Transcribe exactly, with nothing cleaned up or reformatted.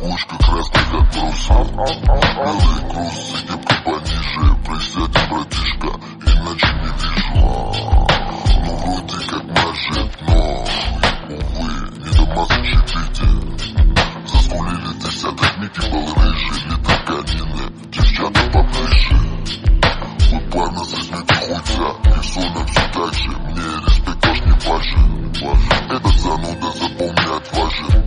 Кукушка красных отбросов. Белый груз с кепкой пониже. Присядем, братишка, иначе не вижу. Ну вроде как может, но увы, не до масок щепите. Заскулили десяток, Микки был рыжий. Литр конины, девчата поближе. Вы парно сосмите хуйца, и соном все так же. Мне респект ваш не важен. Этот зануда запомни отважен.